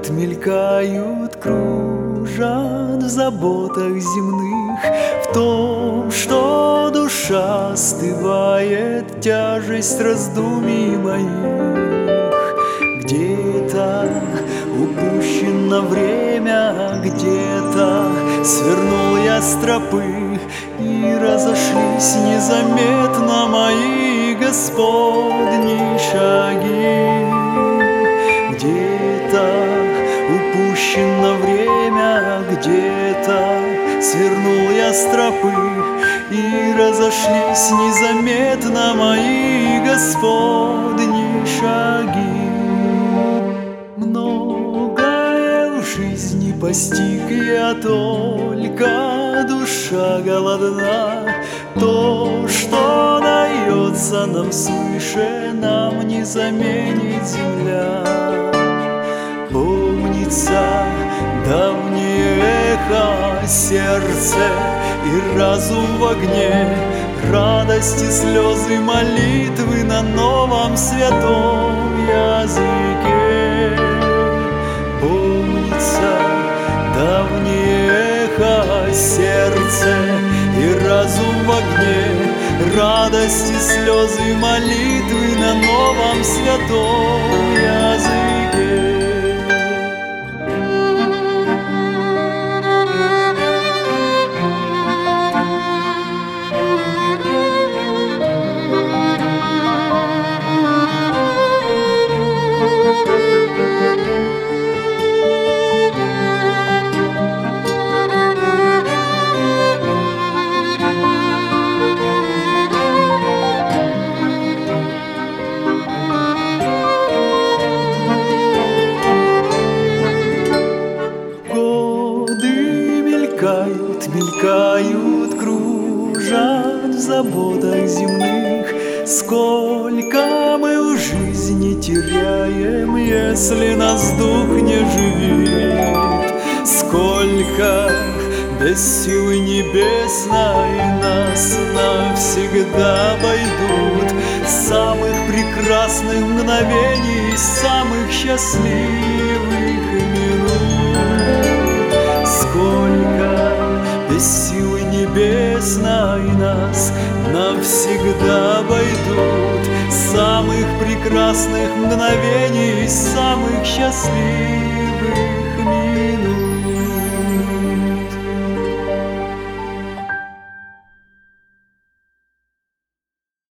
мелькают, мелькают, кружат в заботах земных, в том, что душа остывает, тяжесть раздумий моих. Где-то упущено время, где-то свернул я с тропы, и разошлись незаметно мои Господни шаги. Где-то упущено время, где-то свернул я с тропы, и разошлись незаметно мои Господни шаги. Многое в жизни постиг я, только душа голодна. То, что дается нам свыше, нам не заменит земля. Помнится давнее эхо, сердце и разум в огне, радости, слезы, молитвы на новом святом языке. Помнится давнее эхо, сердце и разум в огне, радости, слезы, молитвы на новом святом языке. Мелькают, мелькают, кружат в заботах земных. Сколько мы в жизни теряем, если нас дух не живит. Сколько без силы небесной нас навсегда обойдут. Самых прекрасных мгновений, самых счастливых минут. Сколько без силы небесной нас навсегда обойдут. Самых прекрасных мгновений, самых счастливых минут.